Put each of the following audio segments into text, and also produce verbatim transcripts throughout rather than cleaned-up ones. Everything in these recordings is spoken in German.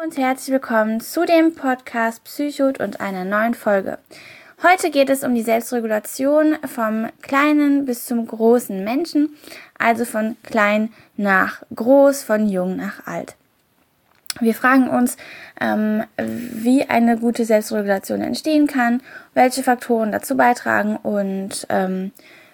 Und herzlich willkommen zu dem Podcast Psychot und einer neuen Folge. Heute geht es um die Selbstregulation vom kleinen bis zum großen Menschen, also von klein nach groß, von jung nach alt. Wir fragen uns, ähm, wie eine gute Selbstregulation entstehen kann, welche Faktoren dazu beitragen und ähm,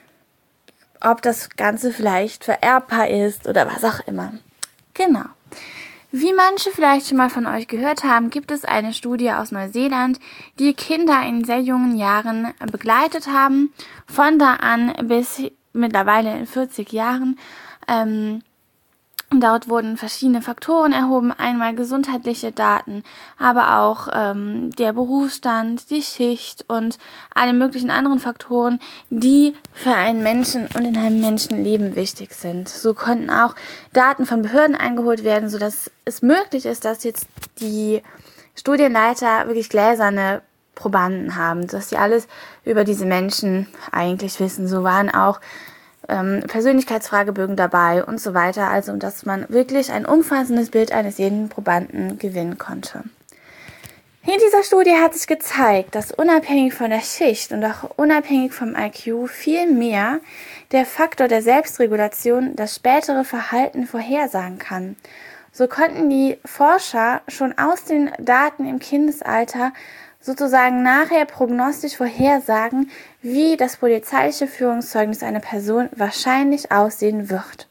ob das Ganze vielleicht vererbbar ist oder was auch immer. Genau. Wie manche vielleicht schon mal von euch gehört haben, gibt es eine Studie aus Neuseeland, die Kinder in sehr jungen Jahren begleitet haben, von da an bis mittlerweile in vierzig Jahren. Ähm, dort wurden verschiedene Faktoren erhoben, einmal gesundheitliche Daten, aber auch ähm, der Berufsstand, die Schicht und alle möglichen anderen Faktoren, die für einen Menschen und in einem Menschenleben wichtig sind. So konnten auch Daten von Behörden eingeholt werden, sodass es möglich ist, dass jetzt die Studienleiter wirklich gläserne Probanden haben, dass sie alles über diese Menschen eigentlich wissen. So waren auch ähm, Persönlichkeitsfragebögen dabei und so weiter, also dass man wirklich ein umfassendes Bild eines jeden Probanden gewinnen konnte. In dieser Studie hat sich gezeigt, dass unabhängig von der Schicht und auch unabhängig vom I Q viel mehr der Faktor der Selbstregulation das spätere Verhalten vorhersagen kann. So konnten die Forscher schon aus den Daten im Kindesalter sozusagen nachher prognostisch vorhersagen, wie das polizeiliche Führungszeugnis einer Person wahrscheinlich aussehen wird.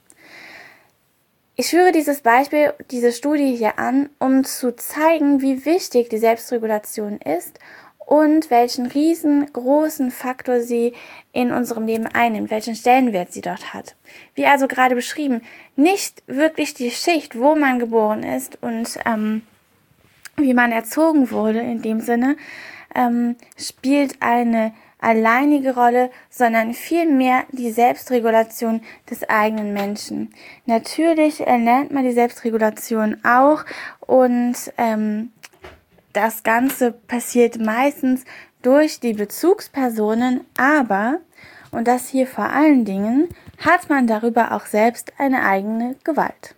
Ich führe dieses Beispiel, diese Studie hier an, um zu zeigen, wie wichtig die Selbstregulation ist und welchen riesengroßen Faktor sie in unserem Leben einnimmt, welchen Stellenwert sie dort hat. Wie also gerade beschrieben, nicht wirklich die Schicht, wo man geboren ist und ähm, wie man erzogen wurde in dem Sinne, ähm, spielt eine alleinige Rolle, sondern vielmehr die Selbstregulation des eigenen Menschen. Natürlich erlernt man die Selbstregulation auch und ähm, das Ganze passiert meistens durch die Bezugspersonen, aber, und das hier vor allen Dingen, hat man darüber auch selbst eine eigene Gewalt.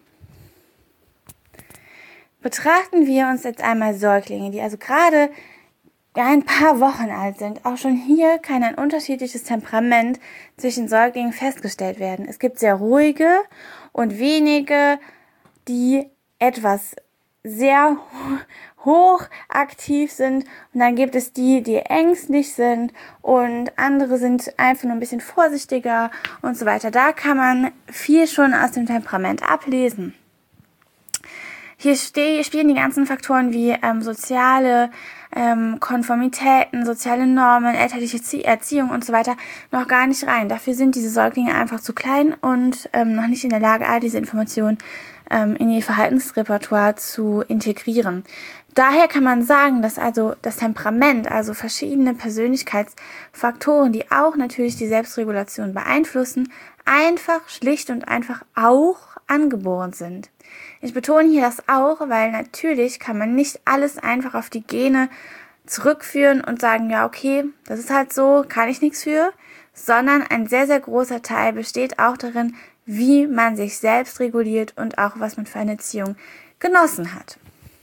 Betrachten wir uns jetzt einmal Säuglinge, die also gerade ein paar Wochen alt sind. Auch schon hier kann ein unterschiedliches Temperament zwischen Säuglingen festgestellt werden. Es gibt sehr ruhige und wenige, die etwas sehr hochaktiv sind. Und dann gibt es die, die ängstlich sind und andere sind einfach nur ein bisschen vorsichtiger und so weiter. Da kann man viel schon aus dem Temperament ablesen. Hier ste- spielen die ganzen Faktoren wie ähm, soziale ähm, Konformitäten, soziale Normen, elterliche Zie- Erziehung und so weiter noch gar nicht rein. Dafür sind diese Säuglinge einfach zu klein und ähm, noch nicht in der Lage, all diese Informationen ähm, in ihr Verhaltensrepertoire zu integrieren. Daher kann man sagen, dass also das Temperament, also verschiedene Persönlichkeitsfaktoren, die auch natürlich die Selbstregulation beeinflussen, einfach schlicht und einfach auch angeboren sind. Ich betone hier das auch, weil natürlich kann man nicht alles einfach auf die Gene zurückführen und sagen, ja okay, das ist halt so, kann ich nichts für, sondern ein sehr, sehr großer Teil besteht auch darin, wie man sich selbst reguliert und auch was man für eine Erziehung genossen hat.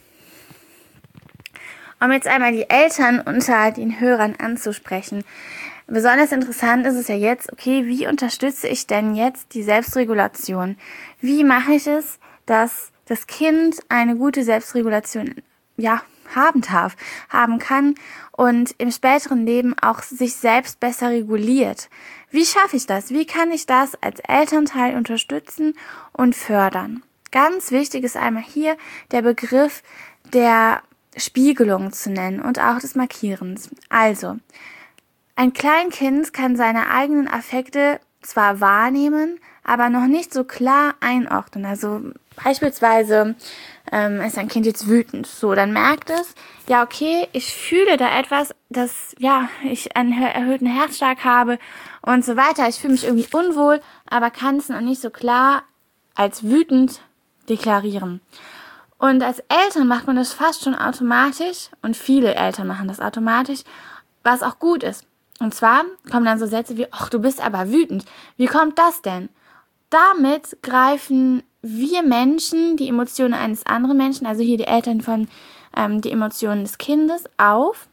Um jetzt einmal die Eltern unter den Hörern anzusprechen. Besonders interessant ist es ja jetzt, okay, wie unterstütze ich denn jetzt die Selbstregulation? Wie mache ich es, dass das Kind eine gute Selbstregulation ja, haben darf, haben kann und im späteren Leben auch sich selbst besser reguliert? Wie schaffe ich das? Wie kann ich das als Elternteil unterstützen und fördern? Ganz wichtig ist einmal hier der Begriff der Spiegelung zu nennen und auch des Markierens. Also, ein Kleinkind kann seine eigenen Affekte zwar wahrnehmen, aber noch nicht so klar einordnen. Also beispielsweise ähm, ist ein Kind jetzt wütend. So, dann merkt es, ja okay, ich fühle da etwas, dass ja ich einen erhöhten Herzschlag habe und so weiter. Ich fühle mich irgendwie unwohl, aber kann es noch nicht so klar als wütend deklarieren. Und als Eltern macht man das fast schon automatisch und viele Eltern machen das automatisch, was auch gut ist. Und zwar kommen dann so Sätze wie, ach, du bist aber wütend. Wie kommt das denn? Damit greifen wir Menschen die Emotionen eines anderen Menschen, also hier die Eltern von ähm, die Emotionen des Kindes, auf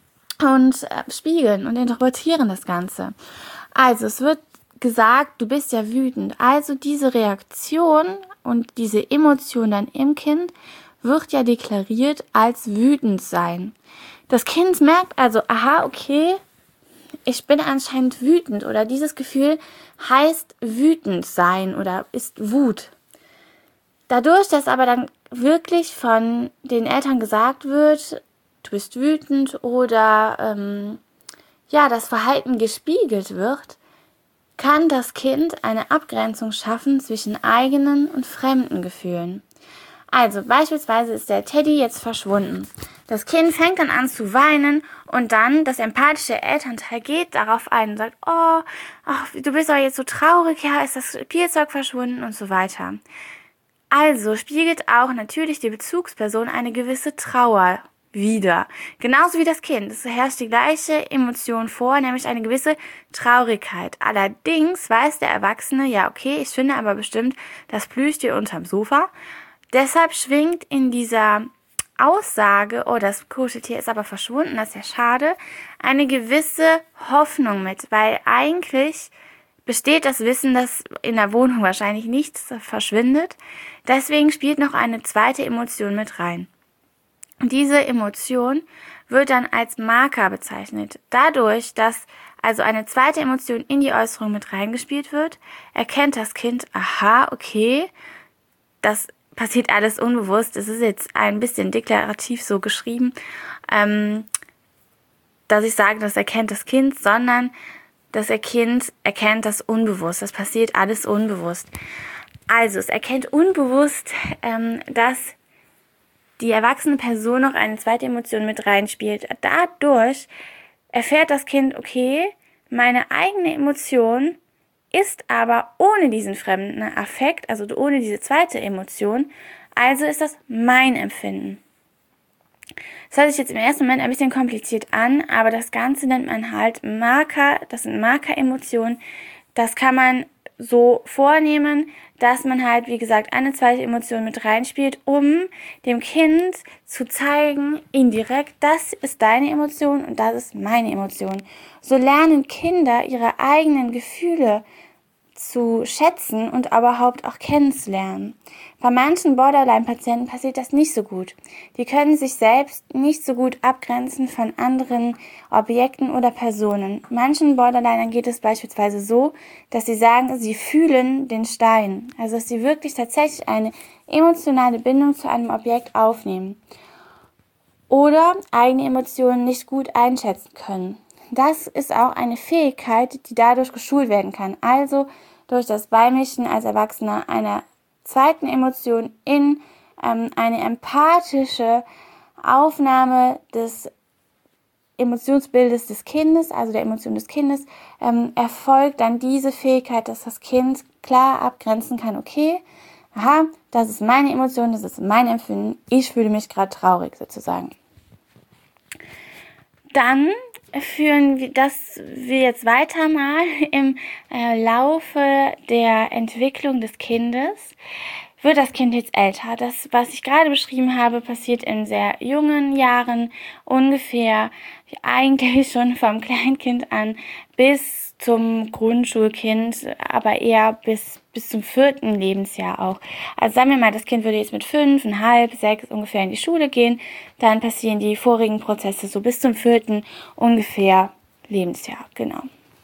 und äh, spiegeln und interpretieren das Ganze. Also es wird gesagt, du bist ja wütend. Also diese Reaktion und diese Emotion dann im Kind wird ja deklariert als wütend sein. Das Kind merkt also, aha, okay, ich bin anscheinend wütend oder dieses Gefühl heißt wütend sein oder ist Wut. Dadurch, dass aber dann wirklich von den Eltern gesagt wird, du bist wütend oder ähm, ja, das Verhalten gespiegelt wird, kann das Kind eine Abgrenzung schaffen zwischen eigenen und fremden Gefühlen. Also beispielsweise ist der Teddy jetzt verschwunden. Das Kind fängt dann an zu weinen und dann das empathische Elternteil geht darauf ein und sagt, oh, ach, du bist doch jetzt so traurig, ja, ist das Spielzeug verschwunden und so weiter. Also spiegelt auch natürlich die Bezugsperson eine gewisse Trauer wider. Genauso wie das Kind. Es herrscht die gleiche Emotion vor, nämlich eine gewisse Traurigkeit. Allerdings weiß der Erwachsene, ja okay, ich finde aber bestimmt das Plüschtier unterm Sofa. Deshalb schwingt in dieser Aussage, oh, das Kuscheltier ist aber verschwunden, das ist ja schade, eine gewisse Hoffnung mit, weil eigentlich besteht das Wissen, dass in der Wohnung wahrscheinlich nichts verschwindet. Deswegen spielt noch eine zweite Emotion mit rein. Diese Emotion wird dann als Marker bezeichnet. Dadurch, dass also eine zweite Emotion in die Äußerung mit reingespielt wird, erkennt das Kind, aha, okay, das passiert alles unbewusst. Es ist jetzt ein bisschen deklarativ so geschrieben, ähm, dass ich sage, das erkennt das Kind, sondern das Kind erkennt das unbewusst. Das passiert alles unbewusst. Also es erkennt unbewusst, ähm, dass die erwachsene Person noch eine zweite Emotion mit reinspielt. Dadurch erfährt das Kind, okay, meine eigene Emotion ist aber ohne diesen fremden Affekt, also ohne diese zweite Emotion, also ist das mein Empfinden. Das hört sich jetzt im ersten Moment ein bisschen kompliziert an, aber das Ganze nennt man halt Marker, das sind Marker-Emotionen. Das kann man so vornehmen, dass man halt, wie gesagt, eine zweite Emotion mit reinspielt, um dem Kind zu zeigen, indirekt, das ist deine Emotion und das ist meine Emotion. So lernen Kinder ihre eigenen Gefühle zu schätzen und aber überhaupt auch kennenzulernen. Bei manchen Borderline-Patienten passiert das nicht so gut. Die können sich selbst nicht so gut abgrenzen von anderen Objekten oder Personen. Manchen Borderlinern geht es beispielsweise so, dass sie sagen, sie fühlen den Stein. Also dass sie wirklich tatsächlich eine emotionale Bindung zu einem Objekt aufnehmen. Oder eigene Emotionen nicht gut einschätzen können. Das ist auch eine Fähigkeit, die dadurch geschult werden kann. Also durch das Beimischen als Erwachsener einer zweiten Emotion in ähm, eine empathische Aufnahme des Emotionsbildes des Kindes, also der Emotion des Kindes, ähm, erfolgt dann diese Fähigkeit, dass das Kind klar abgrenzen kann, okay, aha, das ist meine Emotion, das ist mein Empfinden, ich fühle mich gerade traurig sozusagen. Dann führen wir das wir jetzt weiter mal im äh, Laufe der Entwicklung des Kindes. Wird das Kind jetzt älter? Das, was ich gerade beschrieben habe, passiert in sehr jungen Jahren, ungefähr eigentlich schon vom Kleinkind an bis zum Grundschulkind, aber eher bis, bis zum vierten Lebensjahr auch. Also sagen wir mal, das Kind würde jetzt mit fünf, einhalb, sechs ungefähr in die Schule gehen, dann passieren die vorigen Prozesse so bis zum vierten ungefähr Lebensjahr, genau.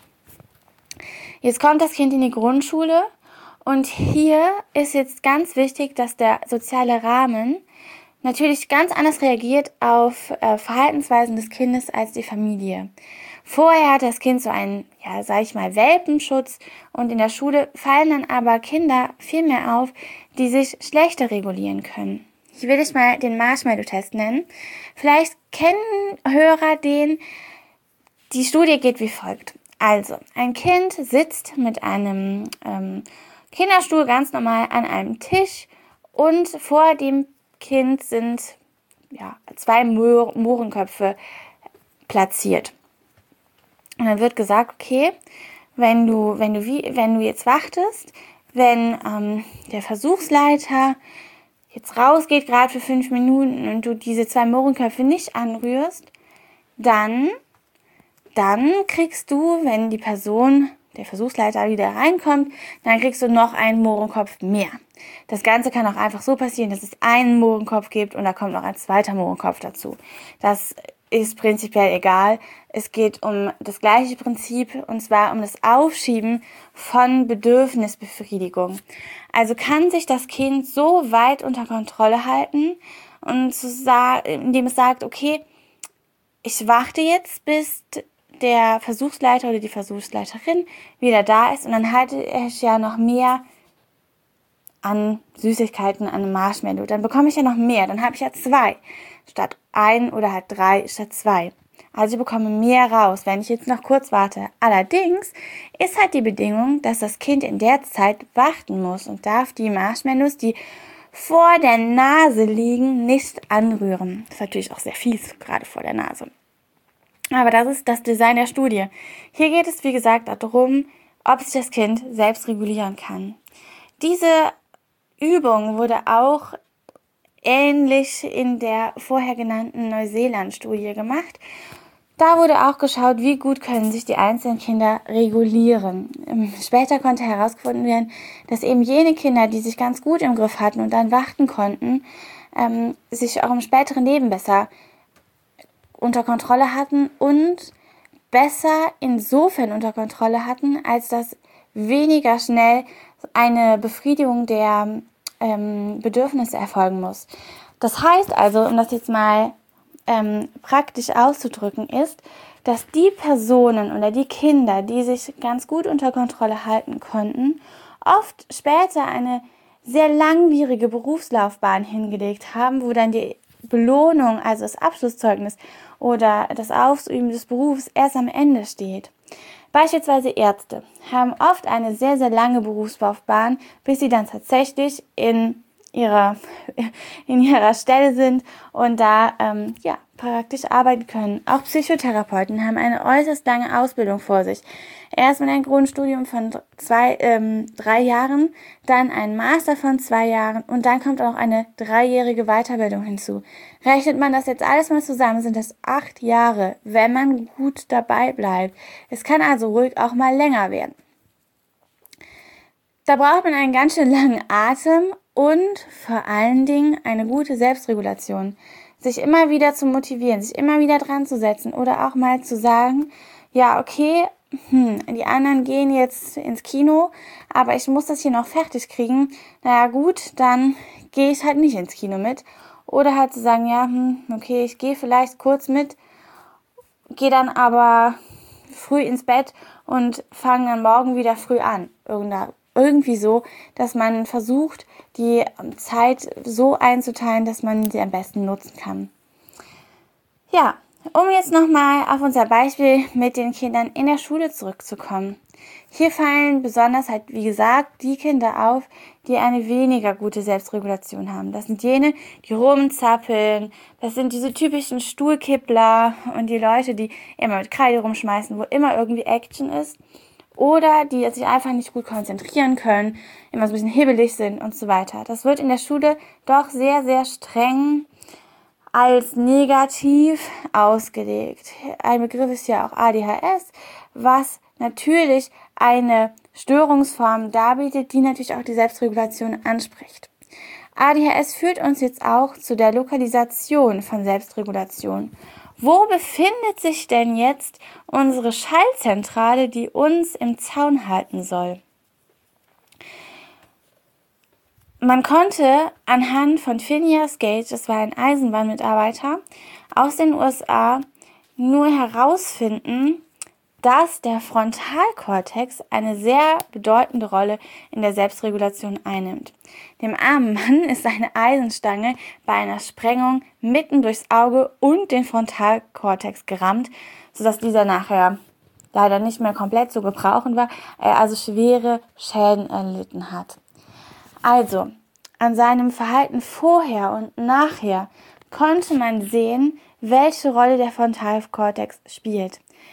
Jetzt kommt das Kind in die Grundschule und hier ist jetzt ganz wichtig, dass der soziale Rahmen natürlich ganz anders reagiert auf äh, Verhaltensweisen des Kindes als die Familie. Vorher hat das Kind so einen, ja, sag ich mal, Welpenschutz und in der Schule fallen dann aber Kinder viel mehr auf, die sich schlechter regulieren können. Hier will ich mal den Marshmallow-Test nennen. Vielleicht kennen Hörer den. Die Studie geht wie folgt. Also, ein Kind sitzt mit einem ähm, Kinderstuhl ganz normal an einem Tisch und vor dem Kind sind ja, zwei Mohr- Mohrenköpfe platziert. Und dann wird gesagt, okay, wenn du, wenn du, wie, wenn du jetzt wartest, wenn ähm, der Versuchsleiter jetzt rausgeht, gerade für fünf Minuten und du diese zwei Mohrenköpfe nicht anrührst, dann, dann kriegst du, wenn die Person, der Versuchsleiter wieder reinkommt, dann kriegst du noch einen Mohrenkopf mehr. Das Ganze kann auch einfach so passieren, dass es einen Mohrenkopf gibt und da kommt noch ein zweiter Mohrenkopf dazu. Das ist prinzipiell egal. Es geht um das gleiche Prinzip und zwar um das Aufschieben von Bedürfnisbefriedigung. Also kann sich das Kind so weit unter Kontrolle halten und zu sagen, indem es sagt, okay, ich warte jetzt, bis der Versuchsleiter oder die Versuchsleiterin wieder da ist und dann halte ich ja noch mehr an Süßigkeiten, an einem Marshmallow. Dann bekomme ich ja noch mehr. Dann habe ich ja zwei statt ein oder halt drei statt zwei. Also ich bekomme mehr raus, wenn ich jetzt noch kurz warte. Allerdings ist halt die Bedingung, dass das Kind in der Zeit warten muss und darf die Marshmallows, die vor der Nase liegen, nicht anrühren. Das ist natürlich auch sehr fies, gerade vor der Nase. Aber das ist das Design der Studie. Hier geht es, wie gesagt, darum, ob sich das Kind selbst regulieren kann. Diese Übung wurde auch ähnlich in der vorher genannten Neuseeland-Studie gemacht. Da wurde auch geschaut, wie gut können sich die einzelnen Kinder regulieren. Später konnte herausgefunden werden, dass eben jene Kinder, die sich ganz gut im Griff hatten und dann warten konnten, ähm, sich auch im späteren Leben besser unter Kontrolle hatten und besser insofern unter Kontrolle hatten, als dass weniger schnell eine Befriedigung der ähm, Bedürfnisse erfolgen muss. Das heißt also, um das jetzt mal ähm, praktisch auszudrücken, ist, dass die Personen oder die Kinder, die sich ganz gut unter Kontrolle halten konnten, oft später eine sehr langwierige Berufslaufbahn hingelegt haben, wo dann die Belohnung, also das Abschlusszeugnis oder das Ausüben des Berufs erst am Ende steht. Beispielsweise Ärzte haben oft eine sehr, sehr lange Berufslaufbahn, bis sie dann tatsächlich in ihrer, in ihrer Stelle sind und da ähm, ja, praktisch arbeiten können. Auch Psychotherapeuten haben eine äußerst lange Ausbildung vor sich. Erst mit einem Grundstudium von zwei, ähm, drei Jahren, dann ein Master von zwei Jahren und dann kommt auch eine dreijährige Weiterbildung hinzu. Rechnet man das jetzt alles mal zusammen, sind das acht Jahre, wenn man gut dabei bleibt. Es kann also ruhig auch mal länger werden. Da braucht man einen ganz schön langen Atem und vor allen Dingen eine gute Selbstregulation. Sich immer wieder zu motivieren, sich immer wieder dran zu setzen oder auch mal zu sagen, ja, okay, hm, die anderen gehen jetzt ins Kino, aber ich muss das hier noch fertig kriegen. Naja gut, dann gehe ich halt nicht ins Kino mit. Oder halt zu sagen, ja, hm, okay, ich gehe vielleicht kurz mit, gehe dann aber früh ins Bett und fange dann morgen wieder früh an. Irgendwie so, dass man versucht, die Zeit so einzuteilen, dass man sie am besten nutzen kann. Ja, um jetzt nochmal auf unser Beispiel mit den Kindern in der Schule zurückzukommen. Hier fallen besonders halt, wie gesagt, die Kinder auf, die eine weniger gute Selbstregulation haben. Das sind jene, die rumzappeln, das sind diese typischen Stuhlkippler und die Leute, die immer mit Kreide rumschmeißen, wo immer irgendwie Action ist. Oder die sich einfach nicht gut konzentrieren können, immer so ein bisschen hibbelig sind und so weiter. Das wird in der Schule doch sehr, sehr streng als negativ ausgelegt. Ein Begriff ist ja auch A D H S, was natürlich eine Störungsform darbietet, die natürlich auch die Selbstregulation anspricht. A D H S führt uns jetzt auch zu der Lokalisation von Selbstregulation. Wo befindet sich denn jetzt unsere Schaltzentrale, die uns im Zaun halten soll? Man konnte anhand von Phineas Gage, das war ein Eisenbahnmitarbeiter aus den U S A, nur herausfinden, dass der Frontalkortex eine sehr bedeutende Rolle in der Selbstregulation einnimmt. Dem armen Mann ist eine Eisenstange bei einer Sprengung mitten durchs Auge und den Frontalkortex gerammt, sodass dieser nachher leider nicht mehr komplett zu gebrauchen war, er also schwere Schäden erlitten hat. Also, an seinem Verhalten vorher und nachher konnte man sehen, welche Rolle der Frontalkortex spielt.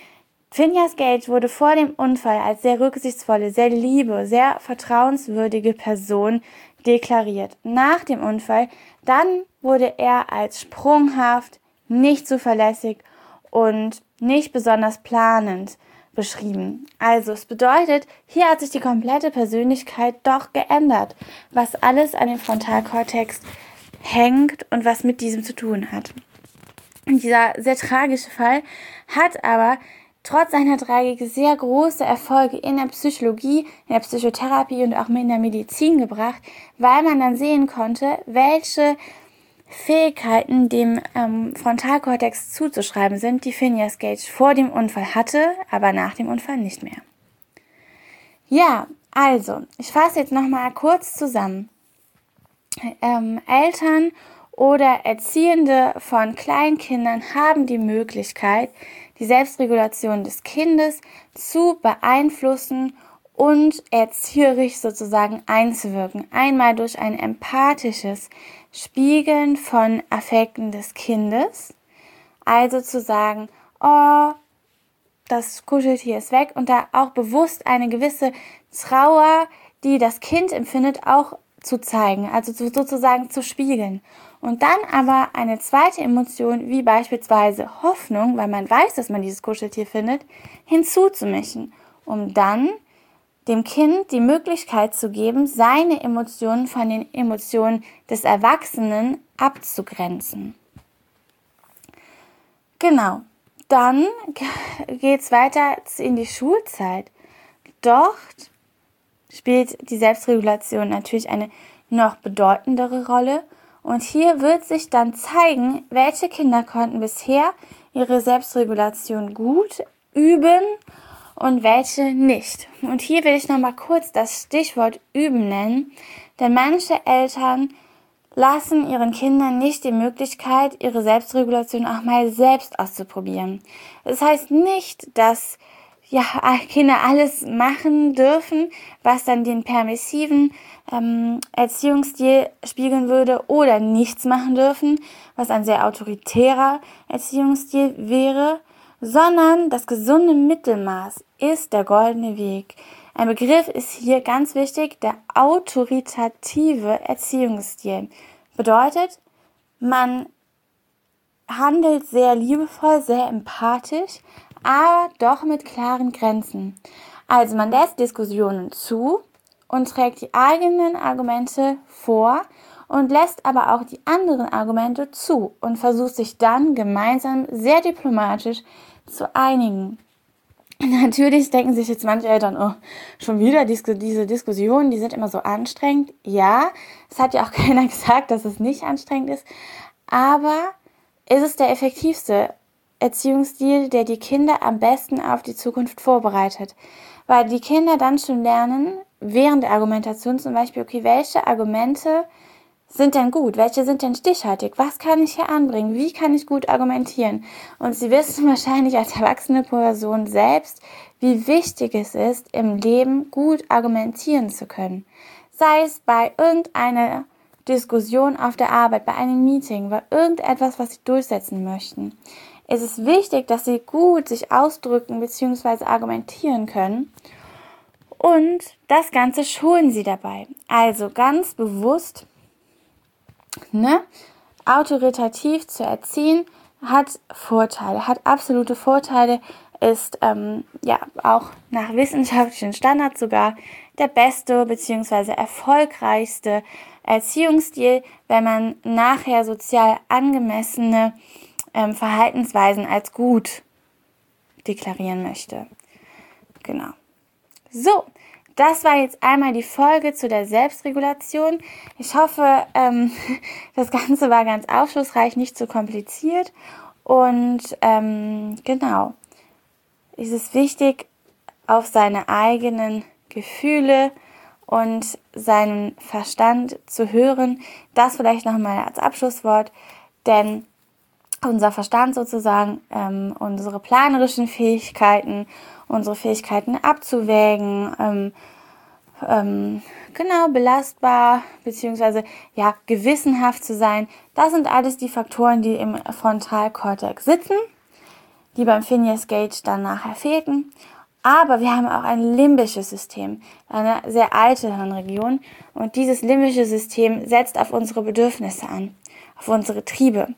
Phineas Gage wurde vor dem Unfall als sehr rücksichtsvolle, sehr liebe, sehr vertrauenswürdige Person deklariert. Nach dem Unfall, dann wurde er als sprunghaft, nicht zuverlässig und nicht besonders planend beschrieben. Also es bedeutet, hier hat sich die komplette Persönlichkeit doch geändert, was alles an dem Frontalkortex hängt und was mit diesem zu tun hat. Und dieser sehr tragische Fall hat aber trotz seiner Tragik sehr große Erfolge in der Psychologie, in der Psychotherapie und auch in der Medizin gebracht, weil man dann sehen konnte, welche Fähigkeiten dem ähm, Frontalkortex zuzuschreiben sind, die Phineas Gage vor dem Unfall hatte, aber nach dem Unfall nicht mehr. Ja, also, ich fasse jetzt nochmal kurz zusammen. Ähm, Eltern oder Erziehende von Kleinkindern haben die Möglichkeit, die Selbstregulation des Kindes zu beeinflussen und erzieherisch sozusagen einzuwirken. Einmal durch ein empathisches Spiegeln von Affekten des Kindes, also zu sagen, oh, das Kuscheltier ist weg und da auch bewusst eine gewisse Trauer, die das Kind empfindet, auch zu zeigen, also sozusagen zu spiegeln. Und dann aber eine zweite Emotion, wie beispielsweise Hoffnung, weil man weiß, dass man dieses Kuscheltier findet, hinzuzumischen, um dann dem Kind die Möglichkeit zu geben, seine Emotionen von den Emotionen des Erwachsenen abzugrenzen. Genau, dann geht es weiter in die Schulzeit. Dort spielt die Selbstregulation natürlich eine noch bedeutendere Rolle. Und hier wird sich dann zeigen, welche Kinder konnten bisher ihre Selbstregulation gut üben und welche nicht. Und hier will ich nochmal kurz das Stichwort üben nennen, denn manche Eltern lassen ihren Kindern nicht die Möglichkeit, ihre Selbstregulation auch mal selbst auszuprobieren. Das heißt nicht, dass ja, Kinder alles machen dürfen, was dann den permissiven ähm, Erziehungsstil spiegeln würde, oder nichts machen dürfen, was ein sehr autoritärer Erziehungsstil wäre, sondern das gesunde Mittelmaß ist der goldene Weg. Ein Begriff ist hier ganz wichtig, der autoritative Erziehungsstil. Bedeutet, man handelt sehr liebevoll, sehr empathisch, aber doch mit klaren Grenzen. Also man lässt Diskussionen zu und trägt die eigenen Argumente vor und lässt aber auch die anderen Argumente zu und versucht sich dann gemeinsam sehr diplomatisch zu einigen. Natürlich denken sich jetzt manche Eltern, oh, schon wieder diese Diskussionen, die sind immer so anstrengend. Ja, es hat ja auch keiner gesagt, dass es nicht anstrengend ist, aber es ist der effektivste Erziehungsstil, der die Kinder am besten auf die Zukunft vorbereitet. Weil die Kinder dann schon lernen, während der Argumentation zum Beispiel, okay, welche Argumente sind denn gut? Welche sind denn stichhaltig? Was kann ich hier anbringen? Wie kann ich gut argumentieren? Und sie wissen wahrscheinlich als erwachsene Person selbst, wie wichtig es ist, im Leben gut argumentieren zu können. Sei es bei irgendeiner Diskussion auf der Arbeit, bei einem Meeting, bei irgendetwas, was sie durchsetzen möchten. Es ist wichtig, dass sie gut sich ausdrücken bzw. argumentieren können. Und das Ganze schulen sie dabei. Also ganz bewusst, ne, autoritativ zu erziehen, hat Vorteile, hat absolute Vorteile, ist ähm, ja auch nach wissenschaftlichen Standards sogar der beste bzw. erfolgreichste Erziehungsstil, wenn man nachher sozial angemessene ähm, Verhaltensweisen als gut deklarieren möchte. Genau. So, das war jetzt einmal die Folge zu der Selbstregulation. Ich hoffe, ähm, das Ganze war ganz aufschlussreich, nicht zu kompliziert. Und ähm, genau, es ist wichtig, auf seine eigenen Gefühle und seinen Verstand zu hören. Das vielleicht nochmal als Abschlusswort, denn unser Verstand sozusagen, ähm, unsere planerischen Fähigkeiten, unsere Fähigkeiten abzuwägen, ähm, ähm, genau, belastbar, beziehungsweise ja, gewissenhaft zu sein, das sind alles die Faktoren, die im Frontalkortex sitzen. die beim Phineas Gage dann nachher fehlten. Aber wir haben auch ein limbisches System, eine sehr alte Hirnregion. Und dieses limbische System setzt auf unsere Bedürfnisse an, auf unsere Triebe.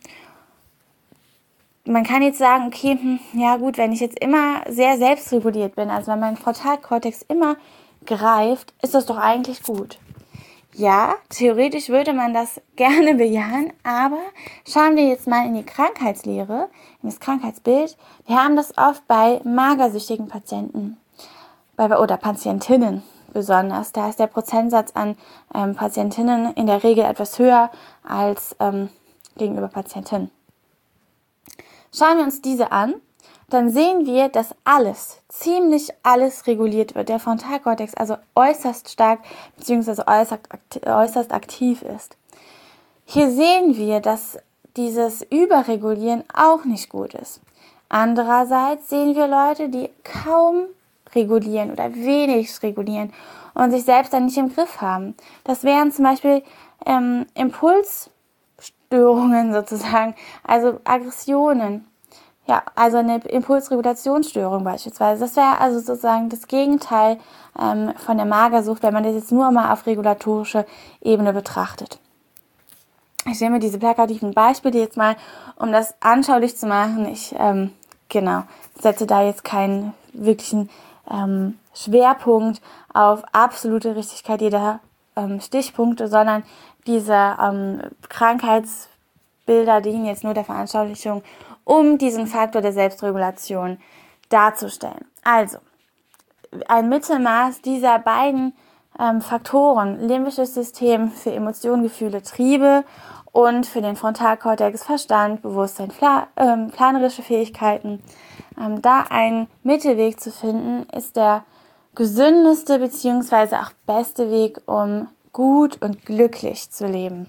Man kann jetzt sagen, okay, hm, ja gut, wenn ich jetzt immer sehr selbstreguliert bin, also wenn mein Frontalkortex immer greift, ist das doch eigentlich gut. Ja, theoretisch würde man das gerne bejahen, aber schauen wir jetzt mal in die Krankheitslehre, in das Krankheitsbild. Wir haben das oft bei magersüchtigen Patienten bei, oder Patientinnen besonders. Da ist der Prozentsatz an ähm, Patientinnen in der Regel etwas höher als ähm, gegenüber Patientinnen. Schauen wir uns diese an, dann sehen wir, dass alles, ziemlich alles reguliert wird. Der Frontalkortex also äußerst stark bzw. äußerst, äußerst aktiv ist. Hier sehen wir, dass dieses Überregulieren auch nicht gut ist. Andererseits sehen wir Leute, die kaum regulieren oder wenig regulieren und sich selbst dann nicht im Griff haben. Das wären zum Beispiel ähm, Impulsstörungen sozusagen, also Aggressionen. Ja, also eine Impulsregulationsstörung beispielsweise. Das wäre also sozusagen das Gegenteil ähm, von der Magersucht, wenn man das jetzt nur mal auf regulatorischer Ebene betrachtet. Ich nehme diese plakativen Beispiele jetzt mal, um das anschaulich zu machen. Ich ähm, genau setze da jetzt keinen wirklichen ähm, Schwerpunkt auf absolute Richtigkeit jeder ähm, Stichpunkte, sondern diese ähm, Krankheitsbilder dienen jetzt nur der Veranschaulichung, um diesen Faktor der Selbstregulation darzustellen. Also, ein Mittelmaß dieser beiden ähm, Faktoren, limbisches System für Emotionen, Gefühle, Triebe und für den Frontalkortex, Verstand, Bewusstsein, pla- ähm, planerische Fähigkeiten, ähm, da einen Mittelweg zu finden, ist der gesündeste bzw. auch beste Weg, um gut und glücklich zu leben.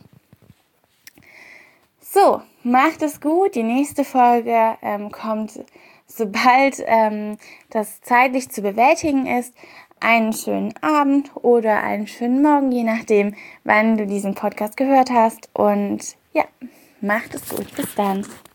So, macht es gut. Die nächste Folge ähm, kommt, sobald ähm, das zeitlich zu bewältigen ist. Einen schönen Abend oder einen schönen Morgen, je nachdem, wann du diesen Podcast gehört hast. Und ja, macht es gut. Bis dann.